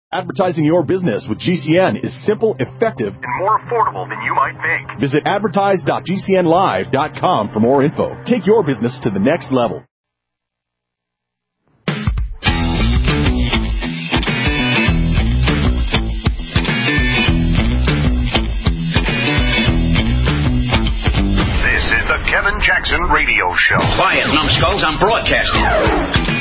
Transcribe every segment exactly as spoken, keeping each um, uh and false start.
Advertising your business with G C N is simple, effective, and more affordable than you might think. Visit advertise dot g c n live dot com for more info. Take your business to the next level. This is the Kevin Jackson Radio Show. Quiet, numbskulls, I'm broadcasting.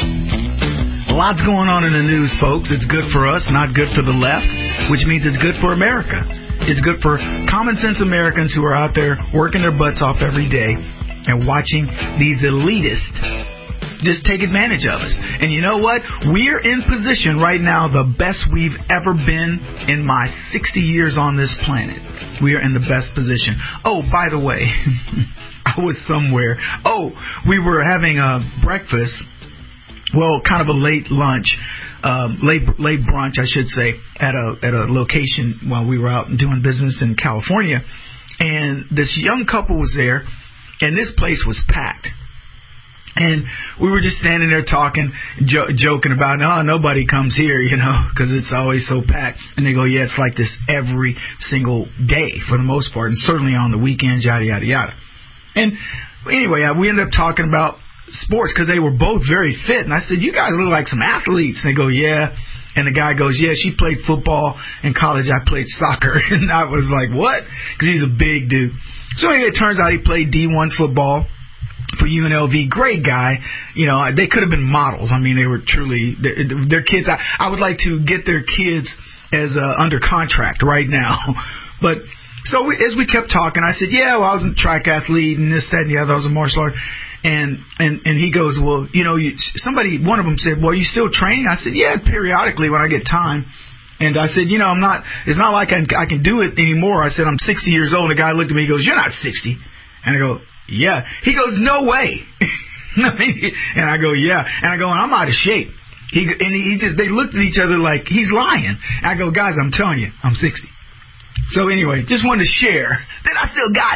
Lots going on in the news, folks. It's good for us, not good for the left, which means it's good for America. It's good for common sense Americans who are out there working their butts off every day and watching these elitists just take advantage of us. And you know what? We're in position right now, the best we've ever been in my sixty years on this planet. We are in the best position. Oh, by the way, I was somewhere. Oh, we were having a breakfast. Well, kind of a late lunch, um, late late brunch, I should say, at a at a location while we were out doing business in California, and this young couple was there, and this place was packed, and we were just standing there talking, jo- joking about, oh, nobody comes here, you know, because it's always so packed, and they go, yeah, it's like this every single day for the most part, and certainly on the weekends, yada yada yada, and anyway, we ended up talking about sports because they were both very fit, and I said, you guys look like some athletes. And they go, yeah. And the guy goes, yeah, she played football in college, I played soccer. And I was like, what? Because he's a big dude. So anyway, it turns out he played D one football for U N L V. Great guy. You know, they could have been models. I mean, they were truly their kids. I, I would like to get their kids as uh, under contract right now. But so we, as we kept talking, I said, yeah, well, I was a track athlete and this, that, and the other. I was a martial artist. And, and, and he goes, well, you know, you, somebody, one of them said, well, are you still training? I said, yeah, periodically when I get time. And I said, you know, I'm not, it's not like I, I can do it anymore. I said, I'm sixty years old. And the guy looked at me, he goes, you're not sixty. And I go, yeah. He goes, no way. And I go, yeah. And I go, I'm out of shape. He, and he just, they looked at each other like he's lying. And I go, guys, I'm telling you, I'm sixty. So anyway, just wanted to share that I still got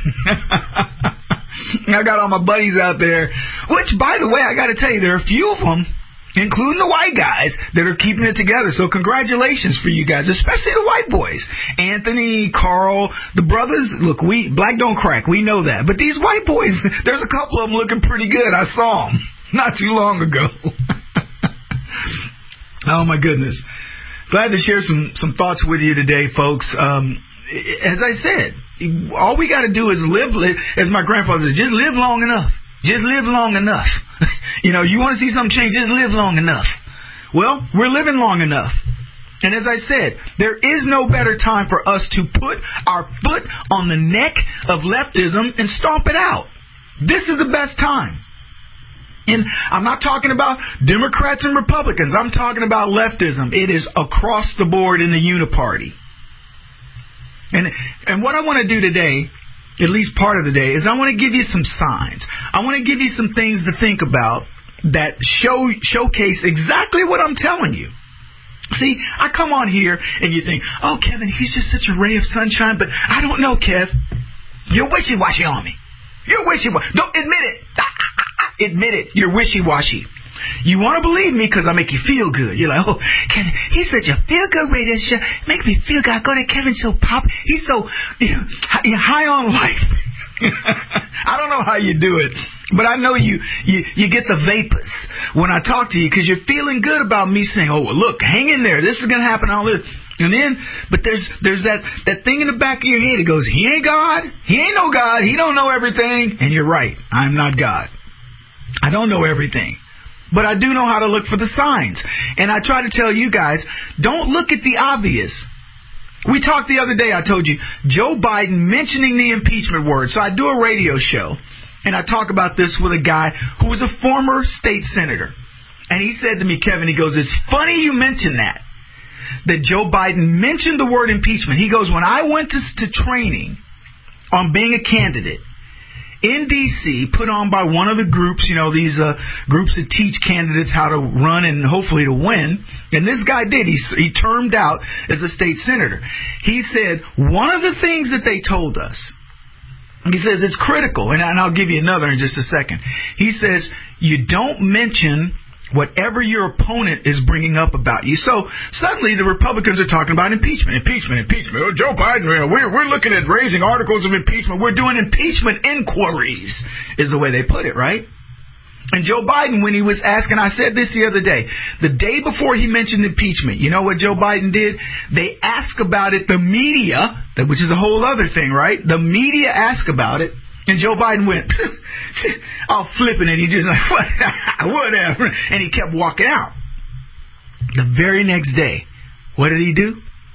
it. I got all my buddies out there, which, by the way, I got to tell you, there are a few of them, including the white guys, that are keeping it together. So congratulations for you guys, especially the white boys. Anthony, Carl, the brothers, look, we black don't crack. We know that. But these white boys, there's a couple of them looking pretty good. I saw them not too long ago. Oh, my goodness. Glad to share some, some thoughts with you today, folks. Um, as I said, all we got to do is live, as my grandfather said, just live long enough. Just live long enough. You know, you want to see something change, just live long enough. Well, we're living long enough. And as I said, there is no better time for us to put our foot on the neck of leftism and stomp it out. This is the best time. And I'm not talking about Democrats and Republicans. I'm talking about leftism. It is across the board in the uniparty. And and what I want to do today, at least part of the day, is I want to give you some signs. I want to give you some things to think about that show showcase exactly what I'm telling you. See, I come on here and you think, oh, Kevin, he's just such a ray of sunshine. But I don't know, Kev. You're wishy-washy on me. You're wishy-washy. Don't admit it. Admit it. You're wishy-washy. You want to believe me because I make you feel good. You're like, oh, Kevin, he's such a feel-good radio show. Make me feel good. I go to Kevin so pop. He's so you know, high on life. I don't know how you do it, but I know you, you, you get the vapors when I talk to you because you're feeling good about me saying, oh, well, look, hang in there. This is going to happen. All this. And then, but there's there's that, that thing in the back of your head. It goes, he ain't God. He ain't no God. He don't know everything. And you're right. I'm not God. I don't know everything. But I do know how to look for the signs. And I try to tell you guys, don't look at the obvious. We talked the other day, I told you, Joe Biden mentioning the impeachment word. So I do a radio show, and I talk about this with a guy who was a former state senator. And he said to me, Kevin, he goes, it's funny you mention that, that Joe Biden mentioned the word impeachment. He goes, when I went to, to training on being a candidate, in D C, put on by one of the groups, you know, these uh, groups that teach candidates how to run and hopefully to win. And this guy did. He, he termed out as a state senator. He said, one of the things that they told us, he says it's critical, and, and I'll give you another in just a second. He says, you don't mention whatever your opponent is bringing up about you. So suddenly the Republicans are talking about impeachment, impeachment, impeachment. Oh, Joe Biden, we're, we're looking at raising articles of impeachment. We're doing impeachment inquiries, is the way they put it, right? And Joe Biden, when he was asking, I said this the other day, the day before he mentioned impeachment, you know what Joe Biden did? They asked about it, the media, which is a whole other thing, right? The media asked about it. And Joe Biden went, all flipping, and he just like, whatever. And he kept walking out. The very next day, what did he do?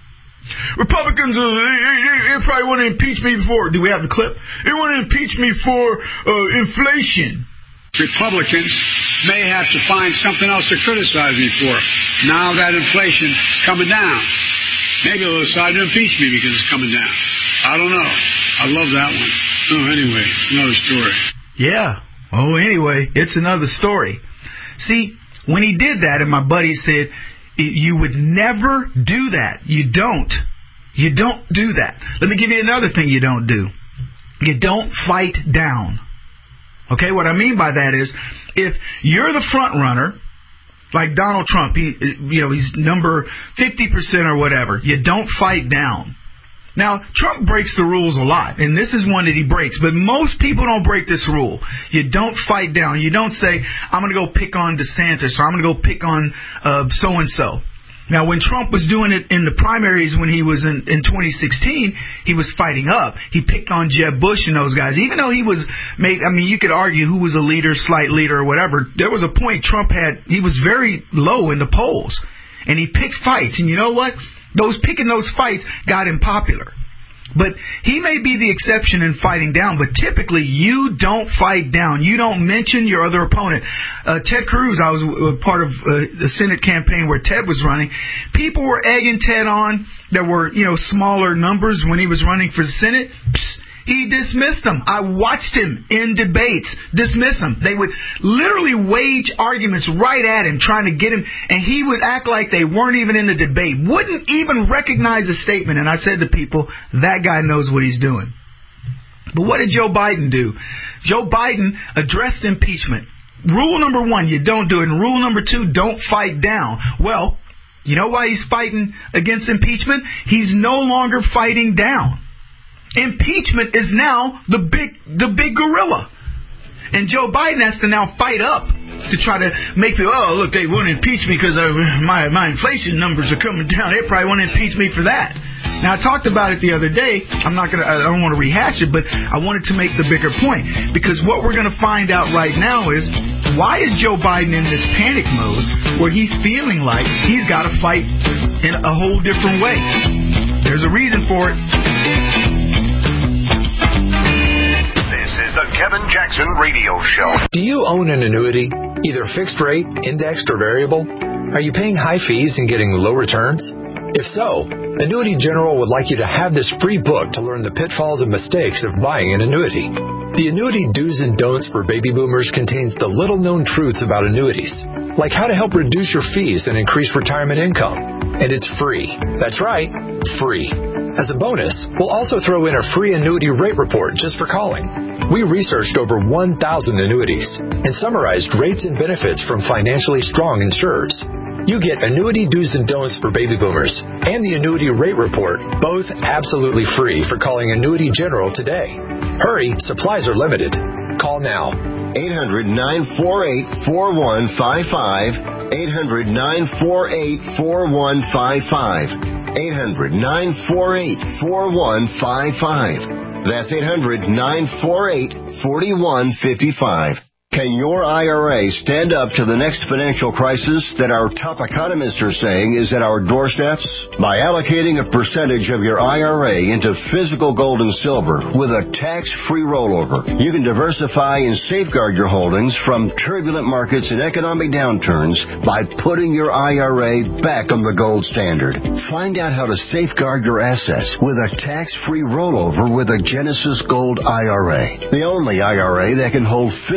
Republicans, uh, they, they, they probably want to impeach me for, do we have the clip? They want to impeach me for uh, inflation. Republicans may have to find something else to criticize me for. Now that inflation is coming down. Maybe they'll decide to impeach me because it's coming down. I don't know. I love that one. Oh, anyway, it's another story. Yeah. Oh, anyway, it's another story. See, when he did that, and my buddy said, you would never do that. You don't. You don't do that. Let me give you another thing you don't do. You don't fight down. Okay, what I mean by that is, if you're the front runner, like Donald Trump, he, you know, he's number fifty percent or whatever, you don't fight down. Now, Trump breaks the rules a lot, and this is one that he breaks, but most people don't break this rule. You don't fight down. You don't say, I'm going to go pick on DeSantis, or I'm going to go pick on uh, so-and-so. Now, when Trump was doing it in the primaries when he was in, in twenty sixteen, he was fighting up. He picked on Jeb Bush and those guys. Even though he was made, I mean, you could argue who was a leader, slight leader, or whatever. There was a point Trump had, he was very low in the polls, and he picked fights. And you know what? Those picking those fights got him popular. But he may be the exception in fighting down, but typically you don't fight down. You don't mention your other opponent. Uh, Ted Cruz, I was uh, part of uh, the Senate campaign where Ted was running. People were egging Ted on. There were, you know, smaller numbers when he was running for Senate. Psst. He dismissed them. I watched him in debates dismiss them. They would literally wage arguments right at him, trying to get him, and he would act like they weren't even in the debate, wouldn't even recognize the statement. And I said to people, that guy knows what he's doing. But what did Joe Biden do? Joe Biden addressed impeachment. Rule number one, you don't do it. And rule number two, don't fight down. Well, you know why he's fighting against impeachment? He's no longer fighting down. Impeachment is now the big the big gorilla. And Joe Biden has to now fight up to try to make people, oh, look, they want to impeach me because my, my inflation numbers are coming down. They probably want to impeach me for that. Now, I talked about it the other day. I'm not going to, I don't want to rehash it, but I wanted to make the bigger point. Because what we're going to find out right now is, why is Joe Biden in this panic mode where he's feeling like he's got to fight in a whole different way? There's a reason for it. The Kevin Jackson Radio Show. Do you own an annuity, either fixed rate, indexed, or variable? Are you paying high fees and getting low returns? If so, Annuity General would like you to have this free book to learn the pitfalls and mistakes of buying an annuity. The Annuity Do's and Don'ts for Baby Boomers contains the little-known truths about annuities, like how to help reduce your fees and increase retirement income. And it's free. That's right, free. As a bonus, we'll also throw in a free annuity rate report just for calling. We researched over one thousand annuities and summarized rates and benefits from financially strong insurers. You get Annuity Do's and Don'ts for Baby Boomers and the Annuity Rate Report, both absolutely free, for calling Annuity General today. Hurry, supplies are limited. Call now. eight hundred, nine four eight, four one five five. eight hundred, nine four eight, four one five five. eight hundred, nine four eight, four one five five. That's eight hundred, nine four eight, four one five five. Can your I R A stand up to the next financial crisis that our top economists are saying is at our doorsteps? By allocating a percentage of your I R A into physical gold and silver with a tax-free rollover, you can diversify and safeguard your holdings from turbulent markets and economic downturns by putting your I R A back on the gold standard. Find out how to safeguard your assets with a tax-free rollover with a Genesis Gold I R A, the only I R A that can hold physical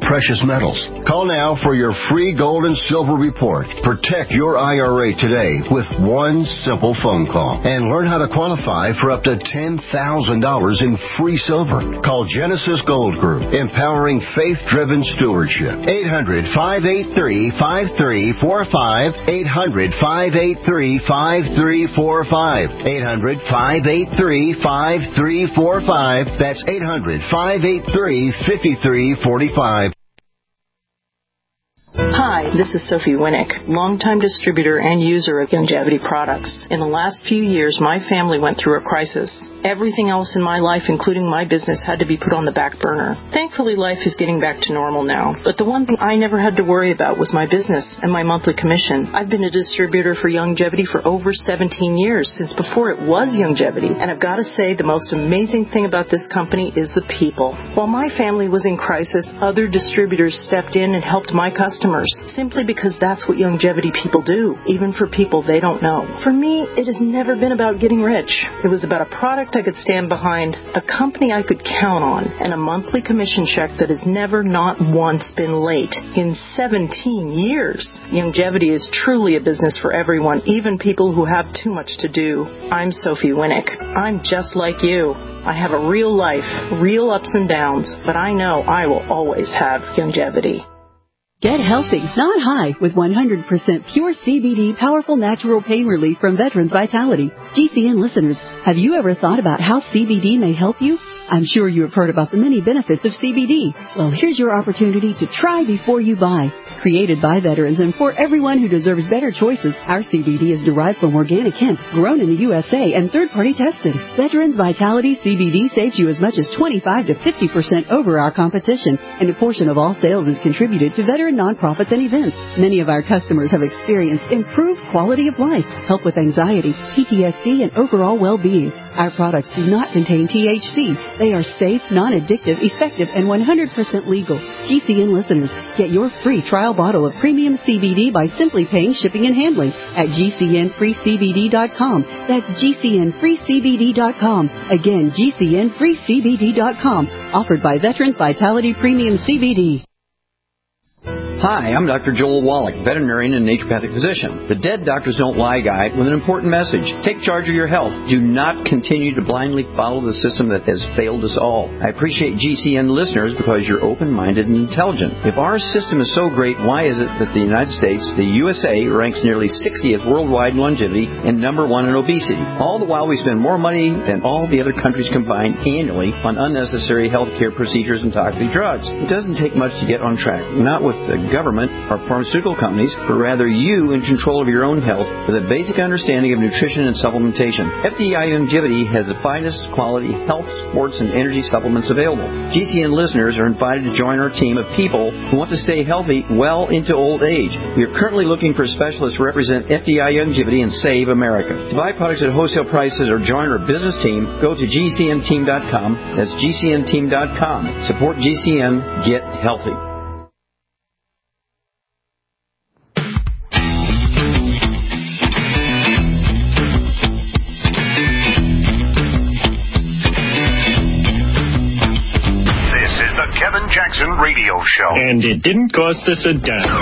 precious metals. Call now for your free gold and silver report. Protect your I R A today with one simple phone call and learn how to qualify for up to ten thousand dollars in free silver. Call Genesis Gold Group, empowering faith-driven stewardship. eight hundred, five eight three, five three four five. eight hundred, five eight three, five three four five. eight hundred, five eight three, five three four five. That's eight hundred, five eight three, five three four five. Hi, this is Sophie Winnick, longtime distributor and user of Youngevity products. In the last few years, my family went through a crisis. Everything else in my life, including my business, had to be put on the back burner. Thankfully, life is getting back to normal now. But the one thing I never had to worry about was my business and my monthly commission. I've been a distributor for Youngevity for over seventeen years, since before it was Youngevity. And I've got to say, the most amazing thing about this company is the people. While my family was in crisis, other distributors stepped in and helped my customers, simply because that's what Youngevity people do, even for people they don't know. For me, it has never been about getting rich. It was about a product I could stand behind, a company I could count on, and a monthly commission check that has never, not once, been late in seventeen years. Youngevity is truly a business for everyone, even people who have too much to do. I'm Sophie Winnick. I'm just like you. I have a real life, real ups and downs, but I know I will always have Youngevity. Get healthy, not high, with one hundred percent pure C B D powerful natural pain relief from Veterans Vitality. G C N listeners, have you ever thought about how C B D may help you? I'm sure you have heard about the many benefits of C B D. Well, here's your opportunity to try before you buy. Created by veterans and for everyone who deserves better choices, our C B D is derived from organic hemp, grown in the U S A and third-party tested. Veterans Vitality C B D saves you as much as twenty-five to fifty percent over our competition, and a portion of all sales is contributed to veteran nonprofits and events. Many of our customers have experienced improved quality of life, help with anxiety, P T S D, and overall well-being. Our products do not contain T H C. They are safe, non-addictive, effective, and one hundred percent legal. G C N listeners, get your free trial bottle of premium C B D by simply paying shipping and handling at G C N free C B D dot com. That's G C N free C B D dot com. Again, G C N free C B D dot com. Offered by Veterans Vitality Premium C B D. Hi, I'm Doctor Joel Wallach, veterinarian and naturopathic physician. The Dead Doctors Don't Lie guide with an important message. Take charge of your health. Do not continue to blindly follow the system that has failed us all. I appreciate G C N listeners because you're open-minded and intelligent. If our system is so great, why is it that the United States, the U S A, ranks nearly sixtieth worldwide in longevity and number one in obesity? All the while we spend more money than all the other countries combined annually on unnecessary health care procedures and toxic drugs. It doesn't take much to get on track. Not with the government or pharmaceutical companies, but rather you in control of your own health with a basic understanding of nutrition and supplementation. F D I Youngevity has the finest quality health, sports, and energy supplements available. G C N listeners are invited to join our team of people who want to stay healthy well into old age. We are currently looking for specialists to represent F D I Youngevity and Save America. To buy products at wholesale prices or join our business team, go to G C N team dot com. That's G C N team dot com. Support G C N. Get healthy. Kevin Jackson Radio Show. And it didn't cost us a dime.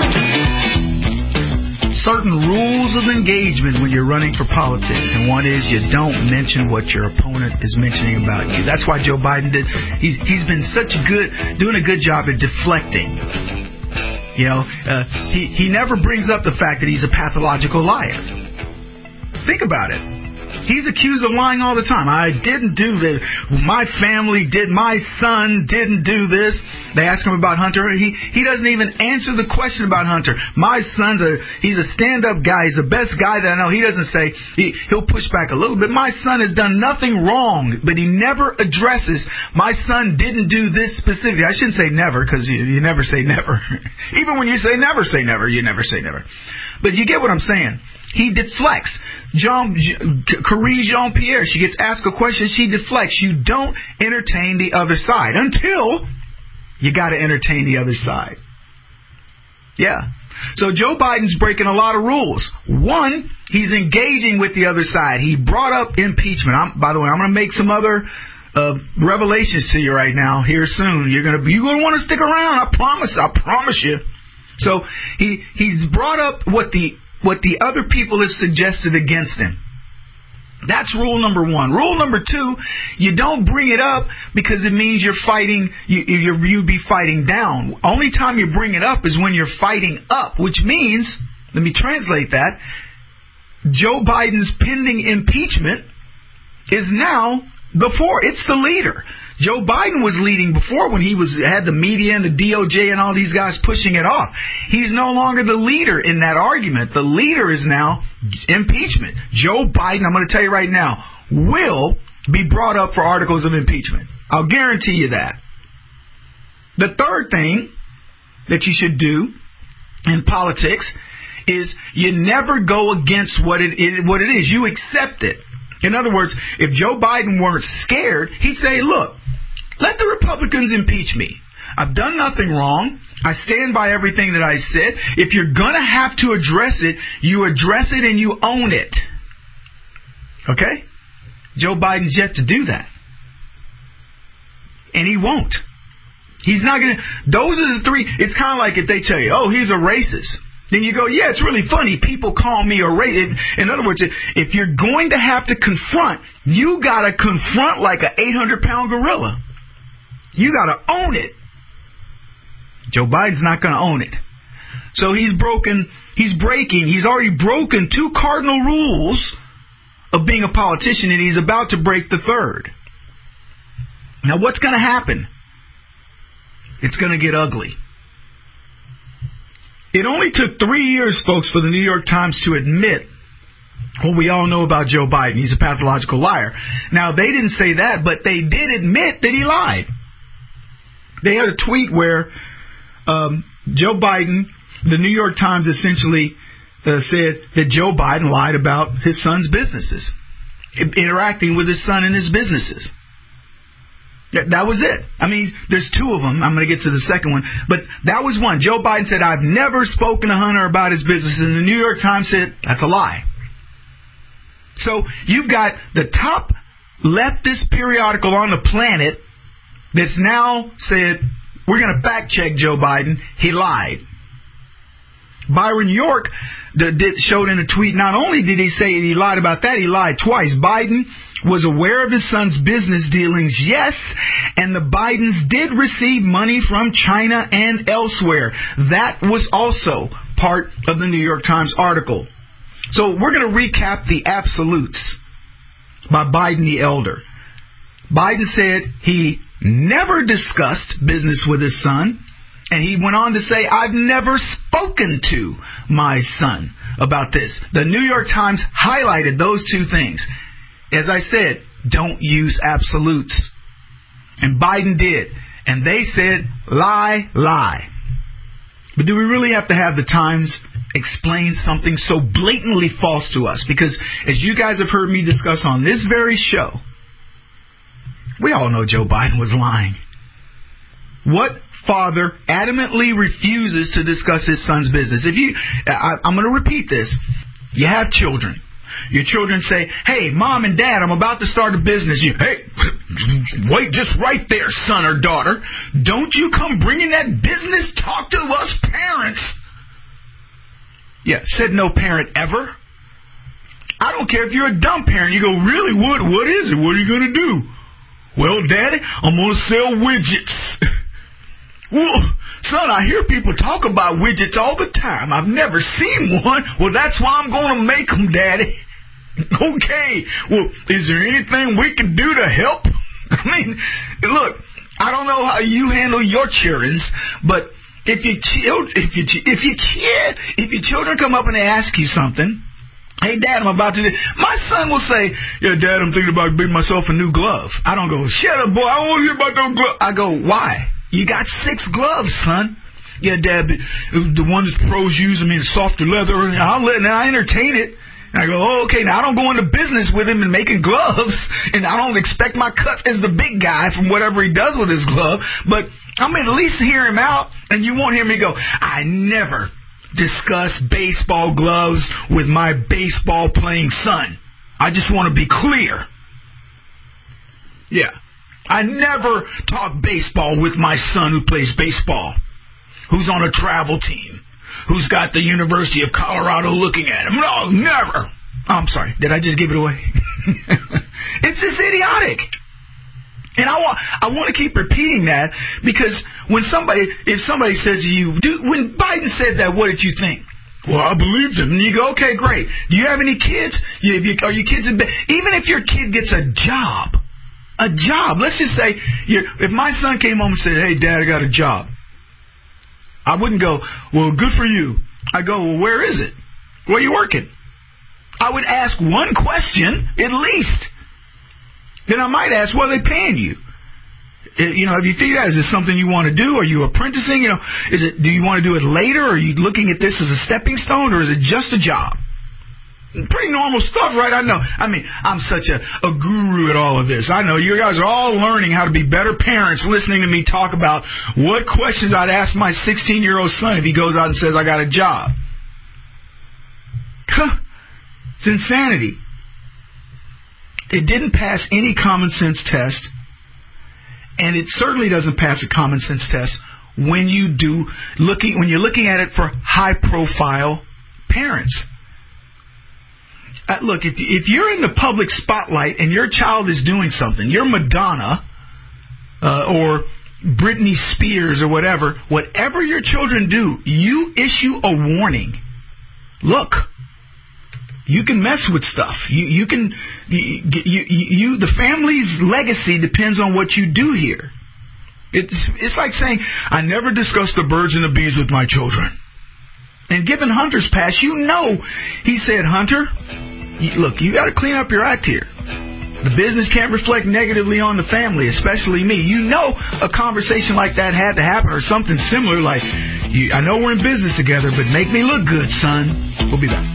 Certain rules of engagement when you're running for politics, and one is you don't mention what your opponent is mentioning about you. That's why Joe Biden did. He's he's been such good, doing a good job at deflecting. You know, uh, he he never brings up the fact that he's a pathological liar. Think about it. He's accused of lying all the time. I didn't do this. My family did. My son didn't do this. They ask him about Hunter. He he doesn't even answer the question about Hunter. My son's a he's a stand-up guy. He's the best guy that I know. He doesn't say he, he'll push back a little bit. My son has done nothing wrong, but he never addresses. My son didn't do this specifically. I shouldn't say never because you, you never say never. Even when you say never, say never. You never say never. But you get what I'm saying. He deflects. Jean, Marie Jean-Pierre, she gets asked a question, she deflects. You don't entertain the other side until you got to entertain the other side. Yeah. So Joe Biden's breaking a lot of rules. One, he's engaging with the other side. He brought up impeachment. I'm, by the way, I'm going to make some other uh, revelations to you right now. Here soon, you're gonna you're gonna want to stick around. I promise. I promise you. So he he's brought up what the what the other people have suggested against him. That's rule number one. Rule number two, you don't bring it up because it means you're fighting, you, you're, you'd be fighting down. Only time you bring it up is when you're fighting up, which means, let me translate that, Joe Biden's pending impeachment is now before, it's the leader. Joe Biden was leading before when he was had the media and the D O J and all these guys pushing it off. He's no longer the leader in that argument. The leader is now impeachment. Joe Biden, I'm going to tell you right now, will be brought up for articles of impeachment. I'll guarantee you that. The third thing that you should do in politics is you never go against what it is, what it is. You accept it. In other words, if Joe Biden weren't scared, he'd say, look, let the Republicans impeach me. I've done nothing wrong. I stand by everything that I said. If you're going to have to address it, you address it and you own it. Okay? Joe Biden's yet to do that. And he won't. He's not going to. Those are the three. It's kind of like if they tell you, oh, he's a racist. Then you go, yeah, it's really funny. People call me a racist. In other words, if you're going to have to confront, you got to confront like an eight hundred pound gorilla. You got to own it. Joe Biden's not going to own it. So he's broken, he's breaking, he's already broken two cardinal rules of being a politician, and he's about to break the third. Now, what's going to happen? It's going to get ugly. It only took three years, folks, for the New York Times to admit what we all know about Joe Biden. He's a pathological liar. Now, they didn't say that, but they did admit that he lied. They had a tweet where um, Joe Biden, the New York Times essentially uh, said that Joe Biden lied about his son's businesses, interacting with his son in his businesses. That was it. I mean, there's two of them. I'm going to get to the second one. But that was one. Joe Biden said, I've never spoken to Hunter about his business. And the New York Times said, that's a lie. So you've got the top leftist periodical on the planet that's now said, we're going to fact check Joe Biden. He lied. Byron York did, showed in a tweet, not only did he say he lied about that, he lied twice. Biden was aware of his son's business dealings, yes, and the Bidens did receive money from China and elsewhere. That was also part of the New York Times article. So we're going to recap the absolutes by Biden the elder. Biden said he never discussed business with his son. And he went on to say, I've never spoken to my son about this. The New York Times highlighted those two things. As I said, don't use absolutes. And Biden did. And they said, lie, lie. But do we really have to have the Times explain something so blatantly false to us? Because as you guys have heard me discuss on this very show, we all know Joe Biden was lying. What father adamantly refuses to discuss his son's business? If you, I, I'm going to repeat this. You have children. Your children say, hey, mom and dad, I'm about to start a business. You, hey, wait just right there, son or daughter. Don't you come bringing that business talk to us parents. Yeah, said no parent ever. I don't care if you're a dumb parent. You go, really, what? What is it? What are you going to do? Well, Daddy, I'm going to sell widgets. Well, son, I hear people talk about widgets all the time. I've never seen one. Well, that's why I'm going to make them, Daddy. Okay. Well, is there anything we can do to help? I mean, look, I don't know how you handle your children, but if you if you if you if your children come up and they ask you something, hey, Dad, I'm about to do, my son will say, yeah, Dad, I'm thinking about getting myself a new glove. I don't go, shut up, boy, I don't want to hear about those gloves. I go, why? You got six gloves, son. Yeah, Dad, but the one that pros use, I mean, softer leather. And I'll let, and I entertain it. And I go, oh, okay, now I don't go into business with him and making gloves. And I don't expect my cut as the big guy from whatever he does with his glove. But I'm at least hear him out. And you won't hear me go, I never discuss baseball gloves with my baseball playing son. I just want to be clear. Yeah. I never talk baseball with my son who plays baseball, who's on a travel team, who's got the University of Colorado looking at him. No, never. Oh, I'm sorry. Did I just give it away? It's just idiotic. And I want I want to keep repeating that because when somebody, if somebody says to you, dude, when Biden said that, what did you think? Well, I believed him. And you go, okay, great. Do you have any kids? You, you, are your kids in bed? Even if your kid gets a job, a job, let's just say, you're, if my son came home and said, hey, Dad, I got a job, I wouldn't go, well, good for you. I go, well, where is it? Where are you working? I would ask one question at least. Then I might ask, what are they paying you? You know, have you figured out, is this something you want to do? Are you apprenticing? You know, is it, do you want to do it later? Are you looking at this as a stepping stone, or is it just a job? Pretty normal stuff, right? I know. I mean, I'm such a, a guru at all of this. I know you guys are all learning how to be better parents listening to me talk about what questions I'd ask my sixteen-year-old son if he goes out and says, I got a job. Huh. It's insanity. It didn't pass any common sense test, and it certainly doesn't pass a common sense test when you do looking when you're looking at it for high-profile parents. Uh, look, if, if you're in the public spotlight and your child is doing something, you're Madonna uh, or Britney Spears or whatever, whatever your children do, you issue a warning. Look, you can mess with stuff. You, you can, you, you, you, the family's legacy depends on what you do here. It's, it's like saying, I never discuss the birds and the bees with my children. And given Hunter's past, you know, he said, Hunter, look, you got to clean up your act here. The business can't reflect negatively on the family, especially me. You know a conversation like that had to happen, or something similar like, I know we're in business together, but make me look good, son. We'll be back.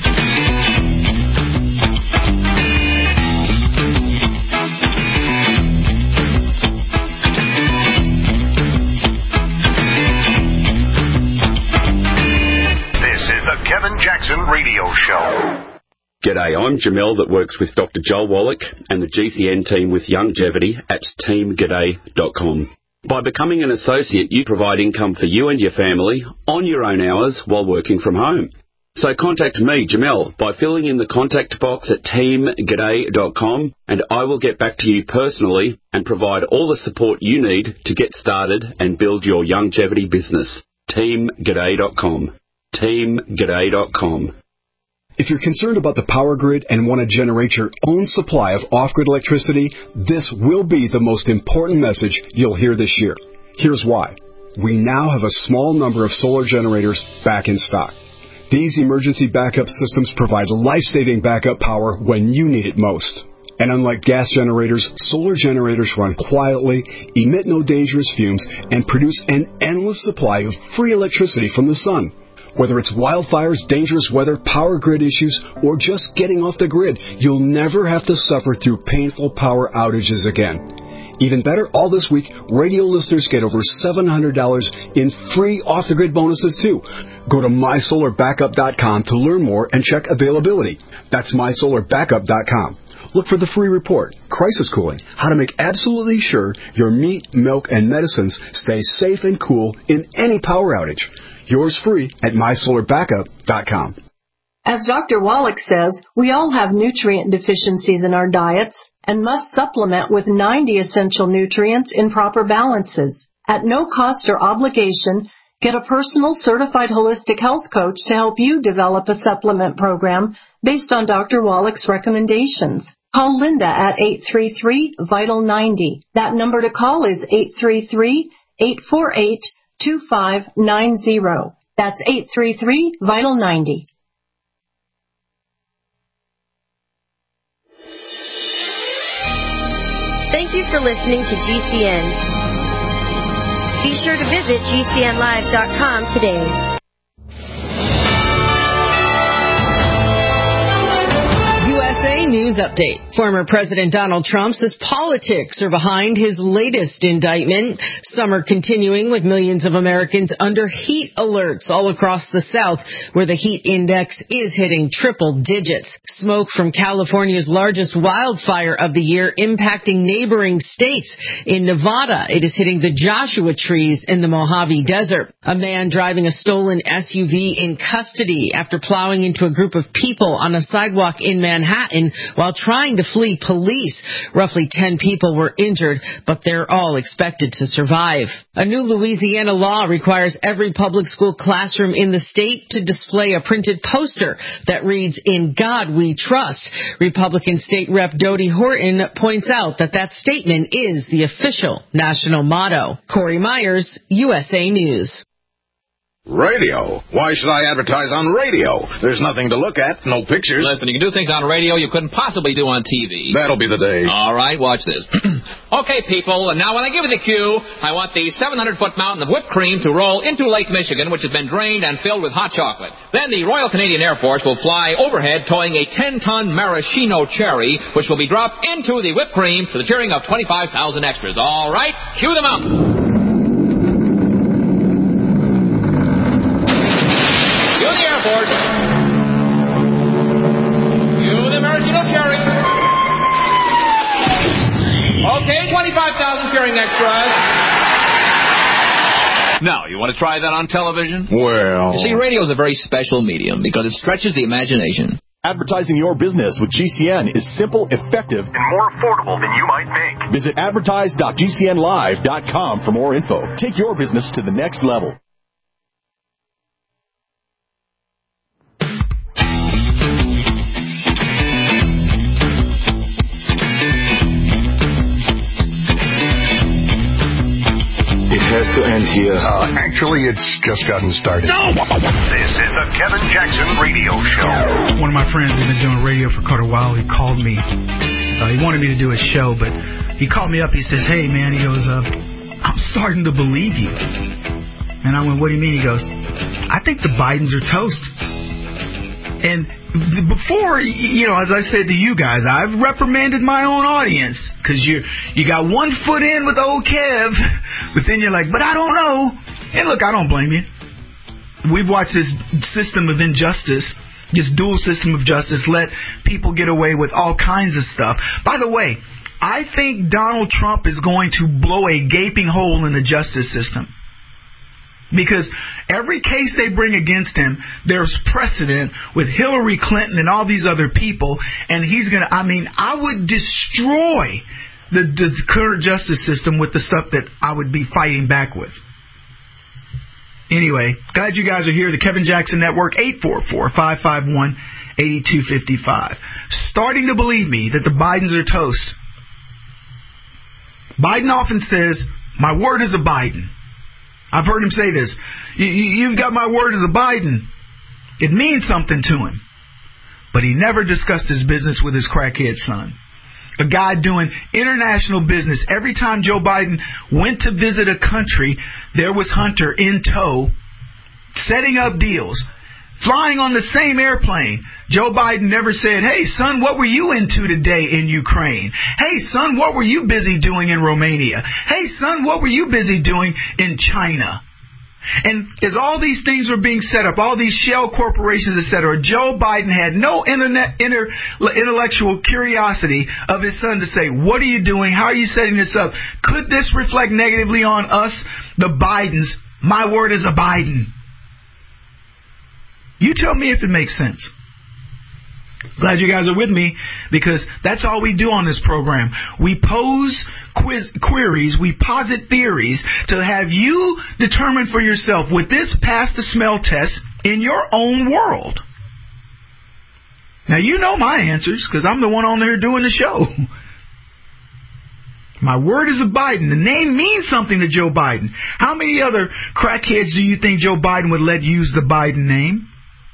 Kevin Jackson Radio Show. G'day, I'm Jamel that works with Doctor Joel Wallach and the G C N team with Longevity at team g'day dot com. By becoming an associate, you provide income for you and your family on your own hours while working from home. So contact me, Jamel, by filling in the contact box at team g'day dot com, and I will get back to you personally and provide all the support you need to get started and build your longevity business. team g'day dot com. team g'day dot com. If you're concerned about the power grid and want to generate your own supply of off-grid electricity, this will be the most important message you'll hear this year. Here's why. We now have a small number of solar generators back in stock. These emergency backup systems provide life-saving backup power when you need it most. And unlike gas generators, solar generators run quietly, emit no dangerous fumes, and produce an endless supply of free electricity from the sun. Whether it's wildfires, dangerous weather, power grid issues, or just getting off the grid, you'll never have to suffer through painful power outages again. Even better, all this week, radio listeners get over seven hundred dollars in free off-the-grid bonuses, too. Go to my solar backup dot com to learn more and check availability. That's my solar backup dot com. Look for the free report, Crisis Cooling, how to make absolutely sure your meat, milk, and medicines stay safe and cool in any power outage. Yours free at my solar backup dot com. As Doctor Wallach says, we all have nutrient deficiencies in our diets and must supplement with ninety essential nutrients in proper balances. At no cost or obligation, get a personal certified holistic health coach to help you develop a supplement program based on Doctor Wallach's recommendations. Call Linda at eight three three, vital ninety. That number to call is eight three three, eight four eight, two five nine zero. That's eight three three, vital ninety. Thank you for listening to G C N. Be sure to visit G C N live dot com today. U S A News Update. Former President Donald Trump says politics are behind his latest indictment. Summer continuing with millions of Americans under heat alerts all across the South, where the heat index is hitting triple digits. Smoke from California's largest wildfire of the year impacting neighboring states. In Nevada, it is hitting the Joshua trees in the Mojave Desert. A man driving a stolen S U V in custody after plowing into a group of people on a sidewalk in Manhattan while trying to flee police. Roughly ten people were injured, but they're all expected to survive. A new Louisiana law requires every public school classroom in the state to display a printed poster that reads, "In God We Trust." Republican State Rep Dodie Horton points out that that statement is the official national motto. Corey Myers, U S A News. Radio? Why should I advertise on radio? There's nothing to look at, no pictures. Listen, you can do things on radio you couldn't possibly do on T V. That'll be the day. All right, watch this. Okay, people, and now when I give you the cue, I want the seven hundred foot mountain of whipped cream to roll into Lake Michigan, which has been drained and filled with hot chocolate. Then the Royal Canadian Air Force will fly overhead towing a ten ton maraschino cherry, which will be dropped into the whipped cream to the cheering of twenty-five thousand extras. All right, cue the mountain. Ford. You the maraschino cherry. Okay, twenty-five thousand cheering extras. Now, you want to try that on television? Well... You see, radio is a very special medium because it stretches the imagination. Advertising your business with G C N is simple, effective, and more affordable than you might think. Visit advertise dot g c n live dot com for more info. Take your business to the next level. It has to end here. Uh, actually, it's just gotten started. No! This is the Kevin Jackson Radio Show. One of my friends has been doing radio for quite a while. He called me. Uh, he wanted me to do a show, but he called me up. He says, "Hey, man," he goes, uh, "I'm starting to believe you." And I went, "What do you mean?" He goes, "I think the Bidens are toast." And before, you know, as I said to you guys, I've reprimanded my own audience because you you got one foot in with old Kev, but then you're like, but I don't know. And look, I don't blame you. We've watched this system of injustice, this dual system of justice, let people get away with all kinds of stuff. By the way, I think Donald Trump is going to blow a gaping hole in the justice system. Because every case they bring against him, there's precedent with Hillary Clinton and all these other people, and he's going to, I mean, I would destroy the, the current justice system with the stuff that I would be fighting back with. Anyway, glad you guys are here. The Kevin Jackson Network, eight four four, five five one, eight two five five. Starting to believe me that the Bidens are toast. Biden often says, "My word is a Biden." I've heard him say this. You've got my word as a Biden. It means something to him. But he never discussed his business with his crackhead son. A guy doing international business. Every time Joe Biden went to visit a country, there was Hunter in tow, setting up deals, flying on the same airplane. Joe Biden never said, "Hey, son, what were you into today in Ukraine? Hey, son, what were you busy doing in Romania? Hey, son, what were you busy doing in China?" And as all these things were being set up, all these shell corporations, et cetera, Joe Biden had no internet, inter, intellectual curiosity of his son to say, "What are you doing? How are you setting this up? Could this reflect negatively on us, the Bidens? My word is a Biden." You tell me if it makes sense. Glad you guys are with me, because that's all we do on this program. We pose quiz, queries, we posit theories to have you determine for yourself, would this pass the smell test in your own world? Now, you know my answers, because I'm the one on there doing the show. My word is a Biden. The name means something to Joe Biden. How many other crackheads do you think Joe Biden would let use the Biden name?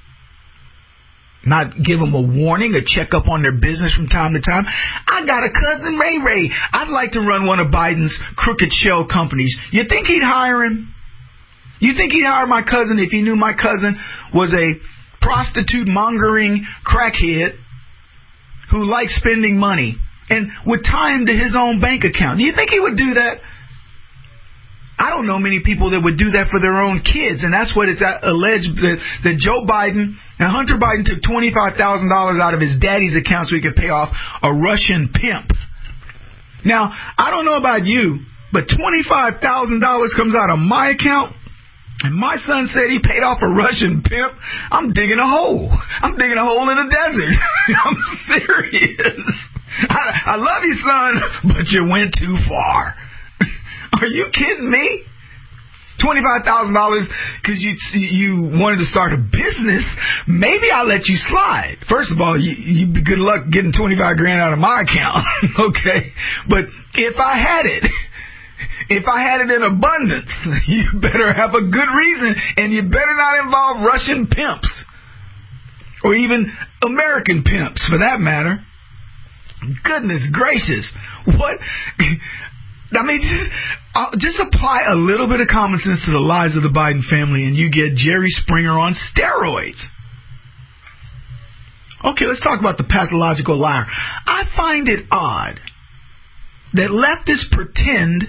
Not give them a warning, a checkup on their business from time to time. I got a cousin, Ray Ray. I'd like to run one of Biden's crooked shell companies. You think he'd hire him? You think he'd hire my cousin if he knew my cousin was a prostitute-mongering crackhead who likes spending money and would tie him to his own bank account. Do you think he would do that? I don't know many people that would do that for their own kids, and that's what it's alleged that, that Joe Biden and Hunter Biden took twenty-five thousand dollars out of his daddy's account so he could pay off a Russian pimp. Now, I don't know about you, but twenty-five thousand dollars comes out of my account, and my son said he paid off a Russian pimp. I'm digging a hole. I'm digging a hole in the desert. I'm serious. I, I love you, son, but you went too far. Are you kidding me? twenty-five thousand dollars because you you wanted to start a business, maybe I'll let you slide. First of all, you, you good luck getting twenty-five grand out of my account, okay? But if I had it, if I had it in abundance, you better have a good reason, and you better not involve Russian pimps or even American pimps, for that matter. Goodness gracious, what? I mean, just, uh, just apply a little bit of common sense to the lies of the Biden family, and you get Jerry Springer on steroids. Okay, let's talk about the pathological liar. I find it odd that leftists pretend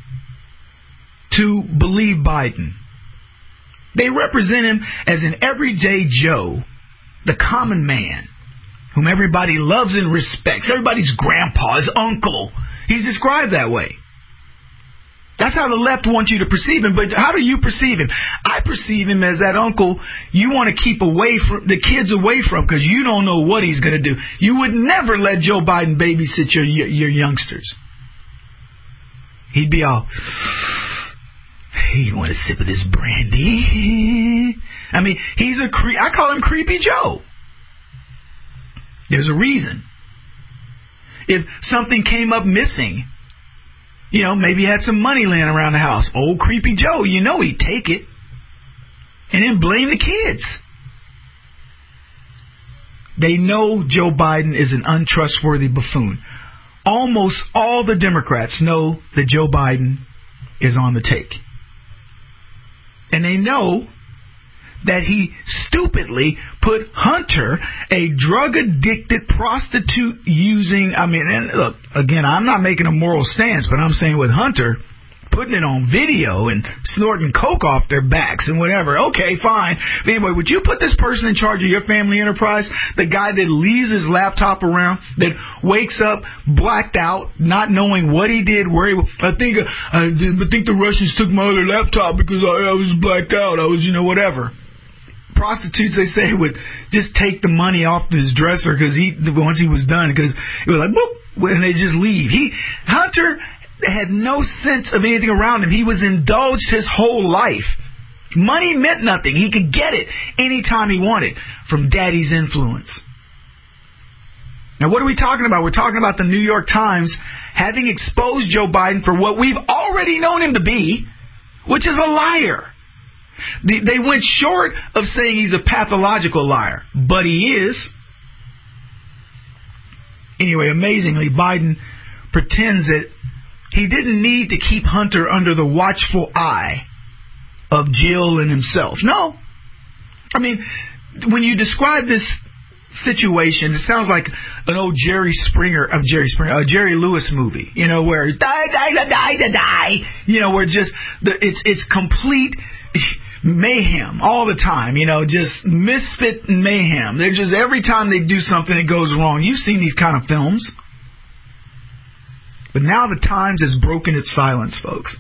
to believe Biden. They represent him as an everyday Joe, the common man, whom everybody loves and respects. Everybody's grandpa, his uncle. He's described that way. That's how the left wants you to perceive him. But how do you perceive him? I perceive him as that uncle you want to keep away from the kids away from because you don't know what he's going to do. You would never let Joe Biden babysit your your youngsters. He'd be all, hey, you want a sip of this brandy? I mean, he's a cre- I call him Creepy Joe. There's a reason. If something came up missing, you know, maybe he had some money laying around the house. Old Creepy Joe, you know he'd take it. And then blame the kids. They know Joe Biden is an untrustworthy buffoon. Almost all the Democrats know that Joe Biden is on the take. And they know that he stupidly put Hunter, a drug-addicted, prostitute-using, I mean, and look, again, I'm not making a moral stance, but I'm saying with Hunter, putting it on video and snorting coke off their backs and whatever, okay, fine. But anyway, would you put this person in charge of your family enterprise? The guy that leaves his laptop around, that wakes up blacked out, not knowing what he did, where he was. I think, I think the Russians took my other laptop because I, I was blacked out. I was, you know, whatever. Prostitutes, they say, would just take the money off his dresser because he once he was done, because it was like, whoop, and they just leave. He Hunter had no sense of anything around him. He was indulged his whole life. Money meant nothing. He could get it anytime he wanted from daddy's influence. Now, what are we talking about? We're talking about the New York Times having exposed Joe Biden for what we've already known him to be, which is a liar. They went short of saying he's a pathological liar, but he is. Anyway, amazingly, Biden pretends that he didn't need to keep Hunter under the watchful eye of Jill and himself. No. I mean, when you describe this situation, it sounds like an old Jerry Springer, of Jerry Springer, a Jerry Lewis movie, you know, where die, die, die, die, die, die, you know, where just the, it's it's complete mayhem all the time, you know, just misfit and mayhem. They're just, every time they do something, it goes wrong. You've seen these kind of films. But now the Times has broken its silence, folks.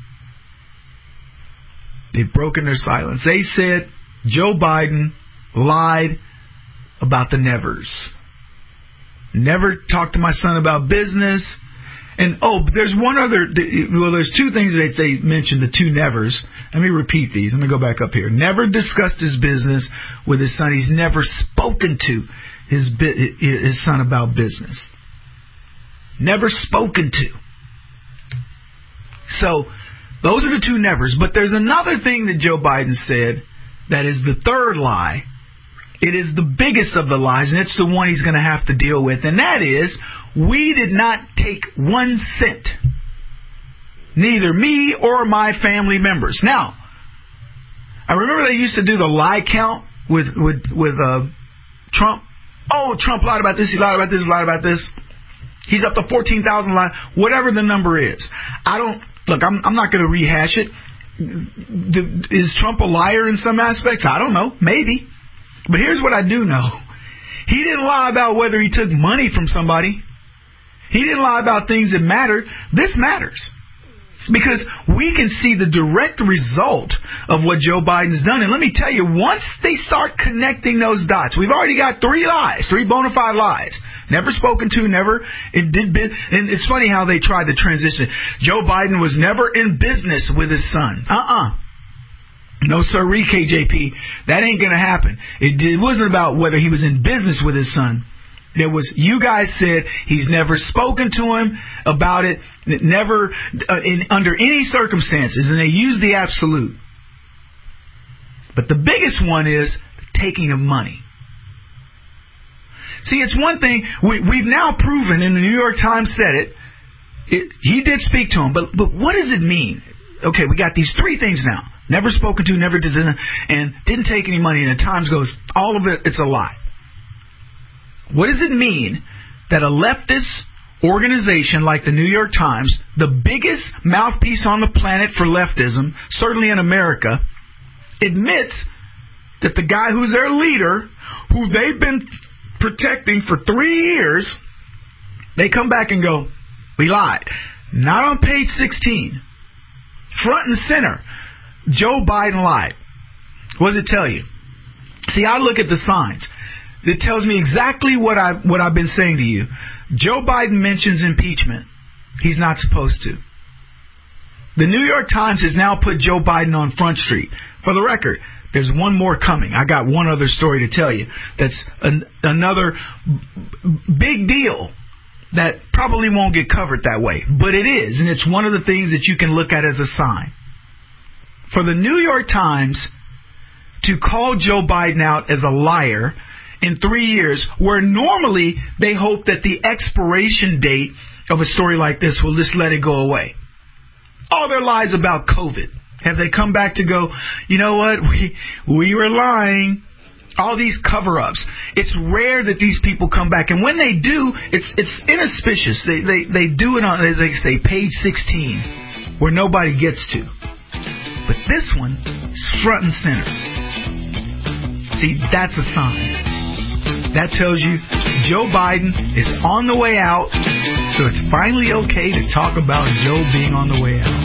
They've broken their silence. They said Joe Biden lied about the nevers. Never talked to my son about business. And, oh, there's one other, well, there's two things that they mentioned, the two nevers. Let me repeat these. Let me go back up here. Never discussed his business with his son. He's never spoken to his his son about business. Never spoken to. So, those are the two nevers. But there's another thing that Joe Biden said that is the third lie. It is the biggest of the lies, and it's the one he's going to have to deal with. And that is, we did not take one cent. Neither me or my family members. Now, I remember they used to do the lie count with with with uh, Trump Oh, Trump lied about this, he lied about this, he lied about this. He's up to fourteen thousand lies, whatever the number is. I don't, look, I'm, I'm not going to rehash it. Is Trump a liar in some aspects? I don't know. Maybe. But here's what I do know. He didn't lie about whether he took money from somebody. He didn't lie about things that mattered. This matters. Because we can see the direct result of what Joe Biden's done. And let me tell you, once they start connecting those dots, we've already got three lies, three bona fide lies. Never spoken to, never, it did been, and it's funny how they tried to transition. Joe Biden was never in business with his son. Uh-uh. No sirree, K J P. That ain't gonna happen. It, it wasn't about whether he was in business with his son. There was, you guys said he's never spoken to him about it, never, uh, in, under any circumstances, and they use the absolute. But the biggest one is the taking of money. See, it's one thing, we, we've now proven, and the New York Times said it, it, he did speak to him, but, but what does it mean? Okay, we got these three things now. Never spoken to, never did, and didn't take any money, and the Times goes, all of it, it's a lie. What does it mean that a leftist organization like the New York Times, the biggest mouthpiece on the planet for leftism, certainly in America, admits that the guy who's their leader, who they've been protecting for three years, they come back and go, we lied. Not on page sixteen. Front and center. Joe Biden lied. What does it tell you? See, I look at the signs. It tells me exactly what I what I've been saying to you. Joe Biden mentions impeachment. He's not supposed to. The New York Times has now put Joe Biden on Front Street. For the record, there's one more coming. I got one other story to tell you. That's an, another big deal that probably won't get covered that way. But it is, and it's one of the things that you can look at as a sign. For the New York Times to call Joe Biden out as a liar in three years, where normally they hope that the expiration date of a story like this will just let it go away. All their lies about COVID, have they come back to go, you know what, we we were lying. All these cover-ups. It's rare that these people come back. And when they do, it's it's inauspicious. They, they, they do it on, as they say, page sixteen, where nobody gets to. But this one is front and center. See, that's a sign. That tells you Joe Biden is on the way out, so it's finally okay to talk about Joe being on the way out.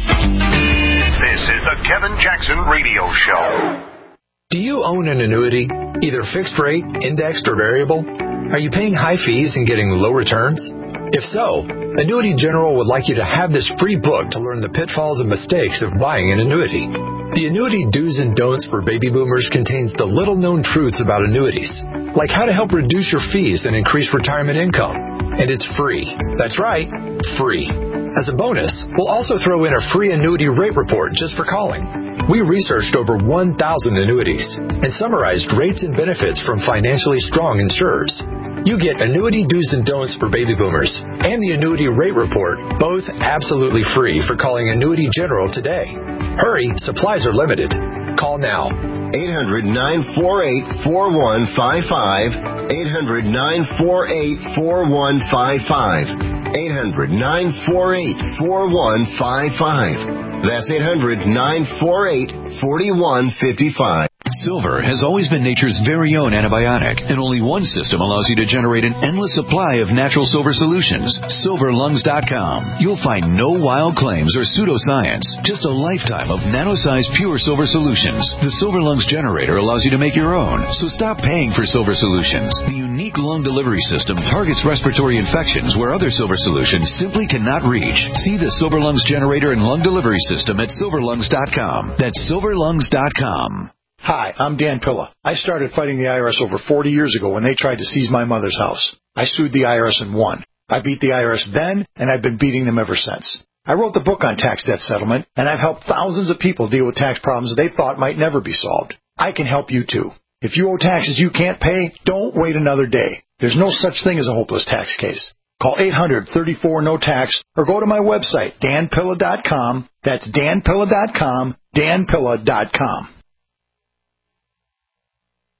This is the Kevin Jackson Radio Show. Do you own an annuity, either fixed rate, indexed, or variable? Are you paying high fees and getting low returns? If so, Annuity General would like you to have this free book to learn the pitfalls and mistakes of buying an annuity. The Annuity Do's and Don'ts for Baby Boomers contains the little-known truths about annuities, like how to help reduce your fees and increase retirement income. And it's free. That's right, free. As a bonus, we'll also throw in a free annuity rate report just for calling. We researched over one thousand annuities and summarized rates and benefits from financially strong insurers. You get Annuity Do's and Don'ts for Baby Boomers and the Annuity Rate Report, both absolutely free for calling Annuity General today. Hurry, supplies are limited. Call now. eight hundred, nine four eight, four one five five. eight hundred, nine four eight, four one five five. eight hundred, nine four eight, four one five five. That's eight hundred, nine four eight, four one five five. Silver has always been nature's very own antibiotic, and only one system allows you to generate an endless supply of natural silver solutions. silver lungs dot com. You'll find no wild claims or pseudoscience, just a lifetime of nano-sized pure silver solutions. The Silver Lungs generator allows you to make your own, so stop paying for silver solutions. The unique lung delivery system targets respiratory infections where other silver solutions simply cannot reach. See the Silver Lungs generator and lung delivery system at silver lungs dot com. That's silver lungs dot com. Hi, I'm Dan Pilla. I started fighting the I R S over forty years ago when they tried to seize my mother's house. I sued the I R S and won. I beat the I R S then, and I've been beating them ever since. I wrote the book on tax debt settlement, and I've helped thousands of people deal with tax problems they thought might never be solved. I can help you too. If you owe taxes you can't pay, don't wait another day. There's no such thing as a hopeless tax case. Call eight hundred, thirty-four, no tax or go to my website, dan pilla dot com. That's dan pilla dot com, dan pilla dot com.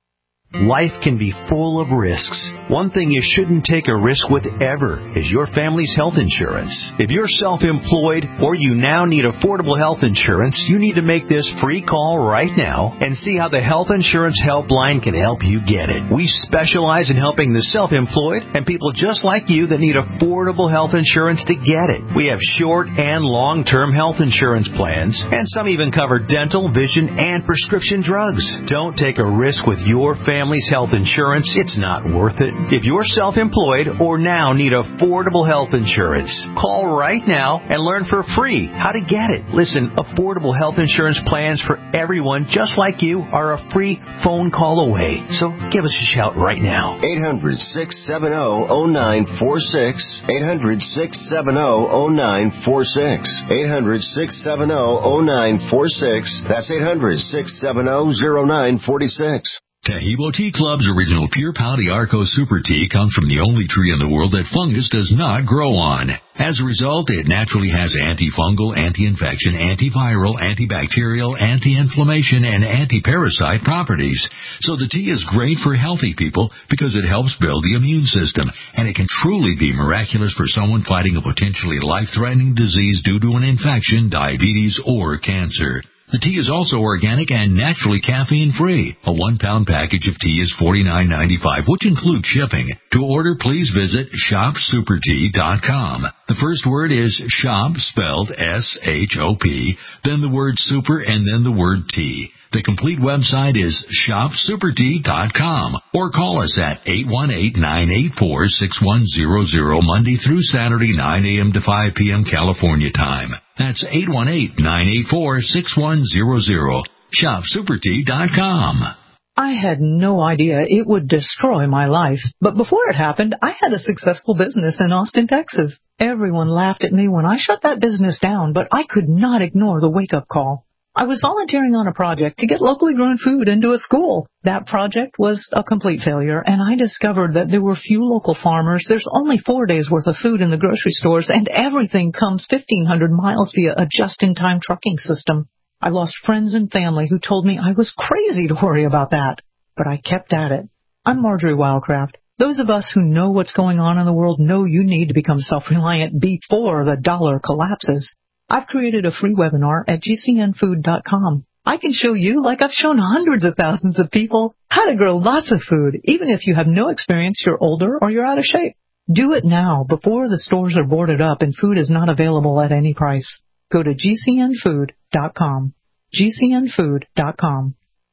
Life can be full of risks. One thing you shouldn't take a risk with ever is your family's health insurance. If you're self-employed or you now need affordable health insurance, you need to make this free call right now and see how the Health Insurance Helpline can help you get it. We specialize in helping the self-employed and people just like you that need affordable health insurance to get it. We have short and long-term health insurance plans, and some even cover dental, vision, and prescription drugs. Don't take a risk with your family. Family's health insurance, it's not worth it. If you're self-employed or now need affordable health insurance, call right now and learn for free how to get it. Listen, affordable health insurance plans for everyone just like you are a free phone call away. So give us a shout right now. eight hundred, six seven zero, zero nine four six. eight hundred, six seven zero, zero nine four six. eight hundred, six seven zero, zero nine four six. That's eight hundred, six seven zero, zero nine four six. Tahibo Tea Club's original Pure Pau Arco Super Tea comes from the only tree in the world that fungus does not grow on. As a result, it naturally has antifungal, anti-infection, antiviral, antibacterial, anti-inflammation, and anti-parasite properties. So the tea is great for healthy people because it helps build the immune system, and it can truly be miraculous for someone fighting a potentially life-threatening disease due to an infection, diabetes, or cancer. The tea is also organic and naturally caffeine-free. A one-pound package of tea is forty-nine ninety-five, which includes shipping. To order, please visit shop super tea dot com. The first word is shop, spelled S H O P, then the word super, and then the word tea. The complete website is shop super tea dot com, or call us at eight one eight, nine eight four, six one zero zero Monday through Saturday, nine a.m. to five p.m. California time. That's eight one eight, nine eight four, six one zero zero. shop super tea dot com. I had no idea it would destroy my life, but before it happened, I had a successful business in Austin, Texas. Everyone laughed at me when I shut that business down, but I could not ignore the wake-up call. I was volunteering on a project to get locally grown food into a school. That project was a complete failure, and I discovered that there were few local farmers. There's only four days' worth of food in the grocery stores, and everything comes fifteen hundred miles via a just-in-time trucking system. I lost friends and family who told me I was crazy to worry about that, but I kept at it. I'm Marjorie Wildcraft. Those of us who know what's going on in the world know you need to become self-reliant before the dollar collapses. I've created a free webinar at G C N food dot com. I can show you, like I've shown hundreds of thousands of people, how to grow lots of food, even if you have no experience, you're older, or you're out of shape. Do it now, before the stores are boarded up and food is not available at any price. Go to G C N food dot com. G C N food dot com.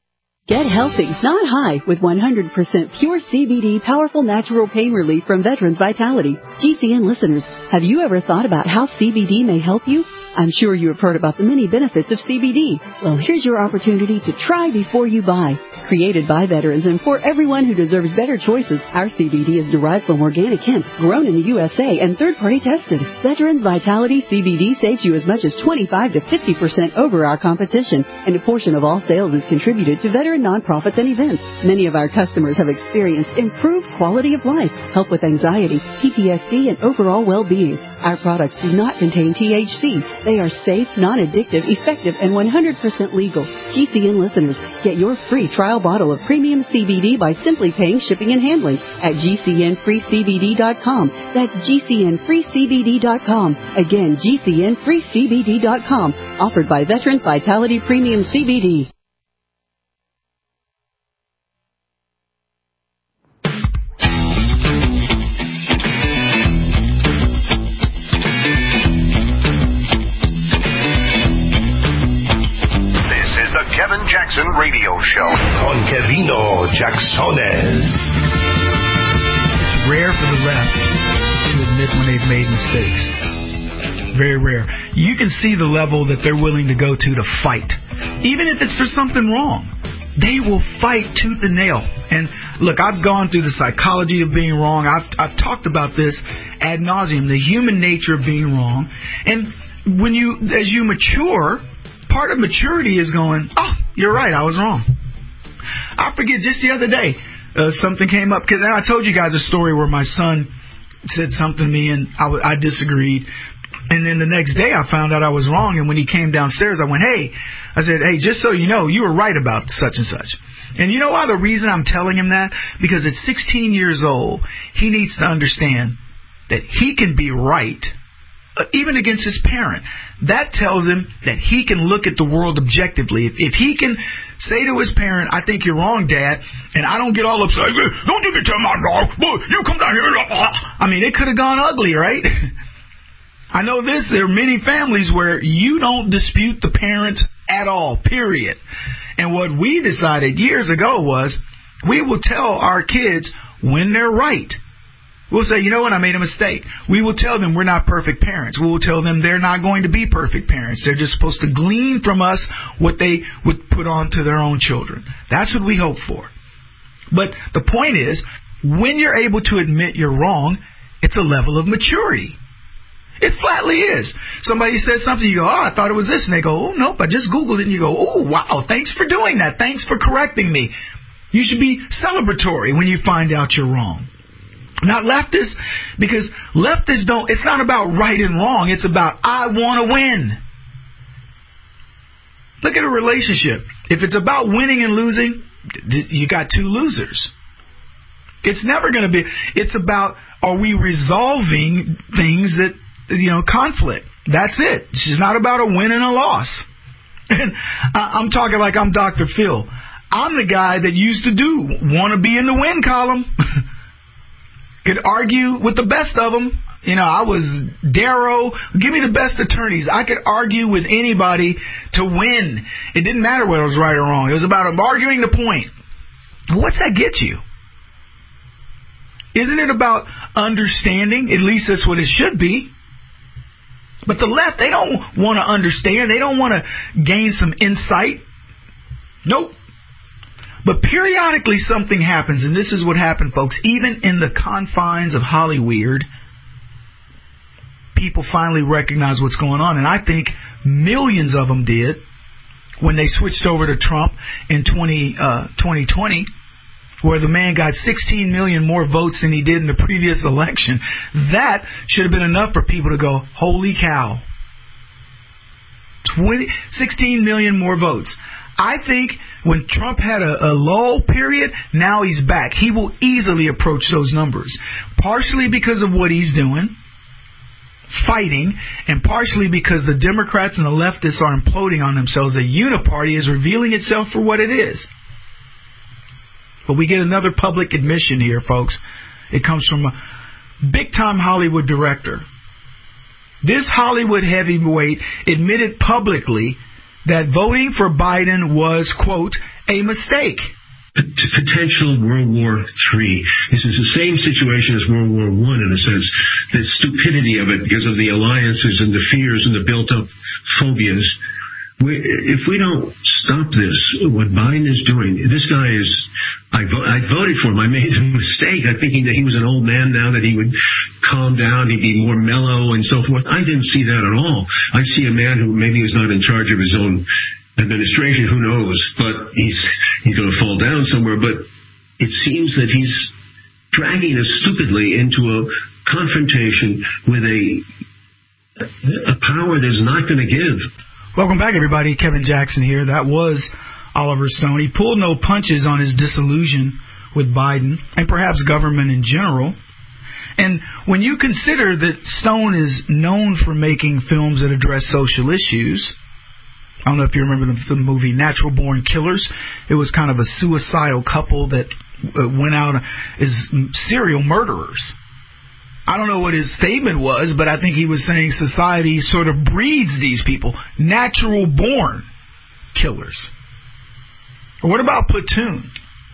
Get healthy, not high, with one hundred percent pure C B D powerful natural pain relief from Veterans Vitality. G C N listeners, have you ever thought about how C B D may help you? I'm sure you have heard about the many benefits of C B D. Well, here's your opportunity to try before you buy. Created by veterans and for everyone who deserves better choices, our C B D is derived from organic hemp, grown in the U S A and third-party tested. Veterans Vitality C B D saves you as much as twenty-five to fifty percent over our competition, and a portion of all sales is contributed to veteran nonprofits and events. Many of our customers have experienced improved quality of life, help with anxiety, P T S D, and overall well-being. Our products do not contain T H C. They are safe, non-addictive, effective, and one hundred percent legal. G C N listeners, get your free trial bottle of premium C B D by simply paying shipping and handling at G C N free C B D dot com. That's G C N free C B D dot com. Again, G C N free C B D dot com. Offered by Veterans Vitality Premium C B D. Kevin Jackson Radio Show on Kevino Jacksones. It's rare for the left to admit when they've made mistakes. Very rare. You can see the level that they're willing to go to to fight. Even if it's for something wrong, they will fight tooth and nail. And look, I've gone through the psychology of being wrong. I've, I've talked about this ad nauseum, the human nature of being wrong. And when you, as you mature, part of maturity is going, oh, you're right, I was wrong. I forget, just the other day, uh, something came up, because I told you guys a story where my son said something to me and I, w- I disagreed. And then the next day I found out I was wrong, and when he came downstairs, I went, hey, I said, hey, just so you know, you were right about such and such. And you know why the reason I'm telling him that? Because at sixteen years old, he needs to understand that he can be right, uh, even against his parent. That tells him that he can look at the world objectively. If, if he can say to his parent, I think you're wrong, Dad, and I don't get all upset, don't you tell my dog, you come down here. I mean, it could have gone ugly, right? I know this, there are many families where you don't dispute the parents at all, period. And what we decided years ago was we will tell our kids when they're right. We'll say, you know what, I made a mistake. We will tell them we're not perfect parents. We will tell them they're not going to be perfect parents. They're just supposed to glean from us what they would put on to their own children. That's what we hope for. But the point is, when you're able to admit you're wrong, it's a level of maturity. It flatly is. Somebody says something, you go, oh, I thought it was this. And they go, oh, nope, I just Googled it. And you go, oh, wow, thanks for doing that. Thanks for correcting me. You should be celebratory when you find out you're wrong. Not leftists, because leftists don't, it's not about right and wrong. It's about, I want to win. Look at a relationship. If it's about winning and losing, you got two losers. It's never going to be, it's about, are we resolving things that, you know, conflict. That's it. It's not about a win and a loss. And I'm talking like I'm Doctor Phil. I'm the guy that used to do want to be in the win column. Could argue with the best of them. You know, I was Darrow. Give me the best attorneys. I could argue with anybody to win. It didn't matter whether it was right or wrong. It was about arguing the point. What's that get you? Isn't it about understanding? At least that's what it should be. But the left, they don't want to understand. They don't want to gain some insight. Nope. But periodically something happens, and this is what happened, folks. Even in the confines of Hollyweird, people finally recognize what's going on. And I think millions of them did when they switched over to Trump in twenty twenty, where the man got sixteen million more votes than he did in the previous election. That should have been enough for people to go, holy cow. twenty, sixteen million more votes. I think when Trump had a, a lull period, now he's back. He will easily approach those numbers. Partially because of what he's doing, fighting, and partially because the Democrats and the leftists are imploding on themselves. The uniparty is revealing itself for what it is. But we get another public admission here, folks. It comes from a big-time Hollywood director. This Hollywood heavyweight admitted publicly that voting for Biden was, quote, a mistake. Potential World War Three. This is the same situation as World War One in a sense. The stupidity of it because of the alliances and the fears and the built-up phobias. We, if we don't stop this, what Biden is doing, this guy is, I, vo- I voted for him. I made a mistake. I'm thinking that he was an old man now, that he would calm down, he'd be more mellow and so forth. I didn't see that at all. I see a man who maybe is not in charge of his own administration, who knows, but he's, he's going to fall down somewhere. But it seems that he's dragging us stupidly into a confrontation with a, a power that's not going to give. Welcome back, everybody. Kevin Jackson here. That was Oliver Stone. He pulled no punches on his disillusion with Biden and perhaps government in general. And when you consider that Stone is known for making films that address social issues, I don't know if you remember the, the movie Natural Born Killers. It was kind of a suicidal couple that uh, went out as serial murderers. I don't know what his statement was, but I think he was saying society sort of breeds these people, natural born killers. Or what about Platoon?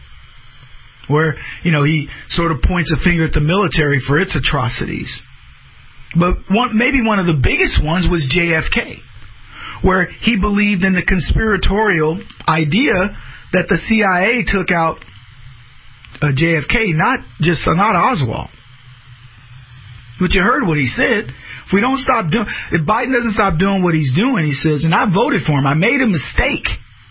Where, you know, he sort of points a finger at the military for its atrocities. But one, maybe one of the biggest ones was J F K, where he believed in the conspiratorial idea that the C I A took out uh, J F K, not just uh, not Oswald. But you heard what he said. If we don't stop doing, if Biden doesn't stop doing what he's doing, he says, and I voted for him, I made a mistake.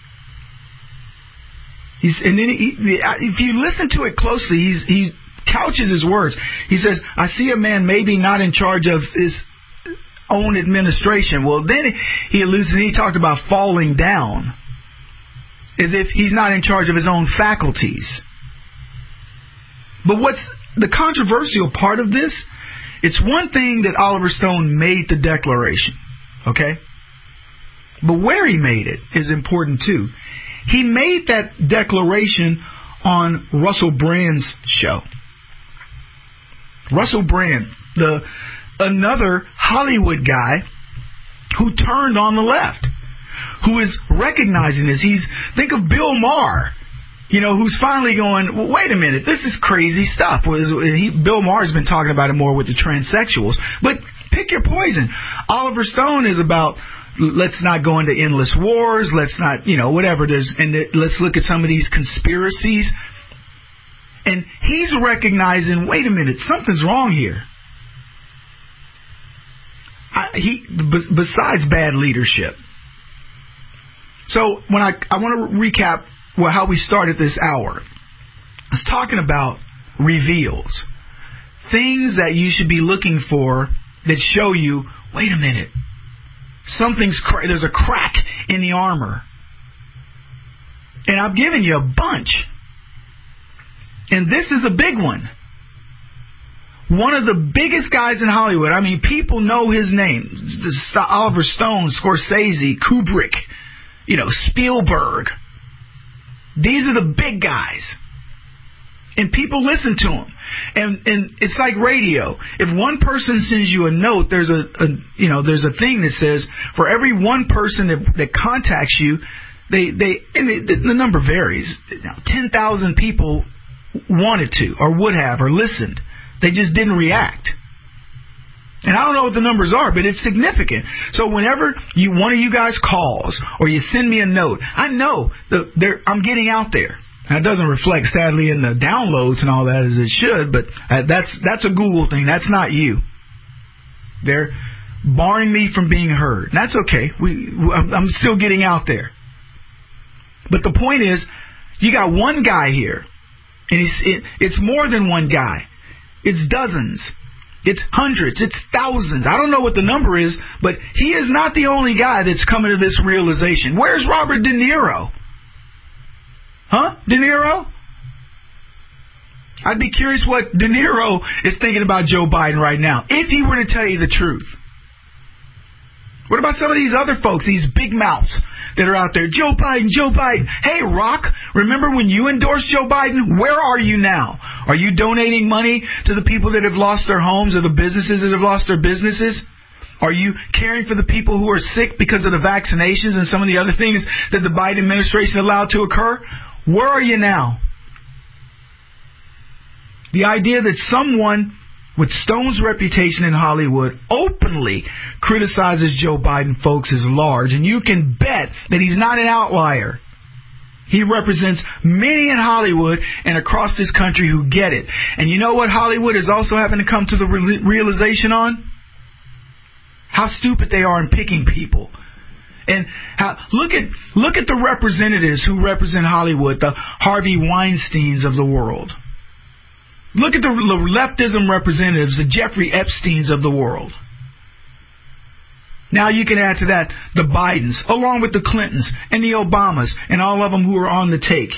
He's, and then he, if you listen to it closely, he's, he couches his words. He says, I see a man maybe not in charge of his own administration. Well, then he alludes and he talked about falling down, as if he's not in charge of his own faculties. But what's the controversial part of this? It's one thing that Oliver Stone made the declaration, okay? But where he made it is important too. He made that declaration on Russell Brand's show. Russell Brand, the another Hollywood guy who turned on the left, who is recognizing this. He's think of Bill Maher, you know, who's finally going, well, wait a minute, this is crazy stuff. He, Bill Maher's been talking about it more with the transsexuals, but pick your poison. Oliver Stone is about, let's not go into endless wars, let's not, you know, whatever it is, and let's look at some of these conspiracies. And he's recognizing, wait a minute, something's wrong here. I, he, b- besides bad leadership. So when I I want to recap well, how we started this hour. I was talking about reveals, things that you should be looking for that show you, wait a minute, something's cra- there's a crack in the armor. And I've given you a bunch. And this is a big one. One of the biggest guys in Hollywood. I mean, people know his name. Oliver Stone, Scorsese, Kubrick, you know, Spielberg. These are the big guys. And people listen to them. And and it's like radio. If one person sends you a note, there's a, a you know, there's a thing that says for every one person that, that contacts you, they they and it, the number varies. Now, ten thousand people wanted to or would have or listened. They just didn't react. And I don't know what the numbers are, but it's significant. So whenever you one of you guys calls or you send me a note, I know that I'm getting out there. That doesn't reflect, sadly, in the downloads and all that as it should, but that's that's a Google thing. That's not you. They're barring me from being heard. That's okay. We, I'm still getting out there. But the point is, you got one guy here, and he's, it, it's more than one guy. It's dozens. It's hundreds. It's thousands. I don't know what the number is, but he is not the only guy that's coming to this realization. Where's Robert De Niro? Huh? De Niro? I'd be curious what De Niro is thinking about Joe Biden right now, if he were to tell you the truth. What about some of these other folks, these big mouths that are out there? Joe Biden, Joe Biden. Hey, Rock, remember when you endorsed Joe Biden? Where are you now? Are you donating money to the people that have lost their homes or the businesses that have lost their businesses? Are you caring for the people who are sick because of the vaccinations and some of the other things that the Biden administration allowed to occur? Where are you now? The idea that someone with Stone's reputation in Hollywood openly criticizes Joe Biden, folks, is large. And you can bet that he's not an outlier. He represents many in Hollywood and across this country who get it. And you know what Hollywood is also having to come to the re- realization on? How stupid they are in picking people. And how, look at look at the representatives who represent Hollywood, the Harvey Weinsteins of the world. Look at the leftism representatives, the Jeffrey Epsteins of the world. Now you can add to that the Bidens, along with the Clintons and the Obamas, and all of them who are on the take.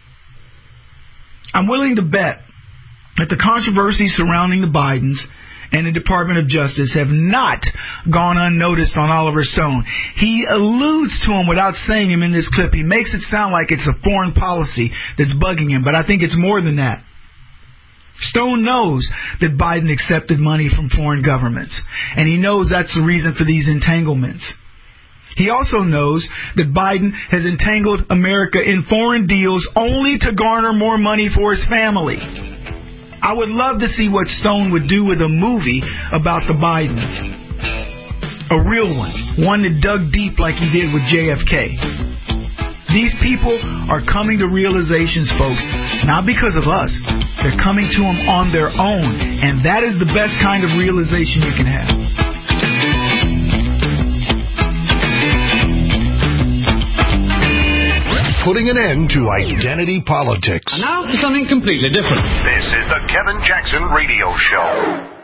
I'm willing to bet that the controversies surrounding the Bidens and the Department of Justice have not gone unnoticed on Oliver Stone. He alludes to him without saying him in this clip. He makes it sound like it's a foreign policy that's bugging him, but I think it's more than that. Stone knows that Biden accepted money from foreign governments, and he knows that's the reason for these entanglements. He also knows that Biden has entangled America in foreign deals only to garner more money for his family. I would love to see what Stone would do with a movie about the Bidens. A real one. One that dug deep like he did with J F K. These people are coming to realizations, folks, not because of us. They're coming to them on their own. And that is the best kind of realization you can have. Putting an end to identity politics. And now for something completely different. This is the Kevin Jackson Radio Show.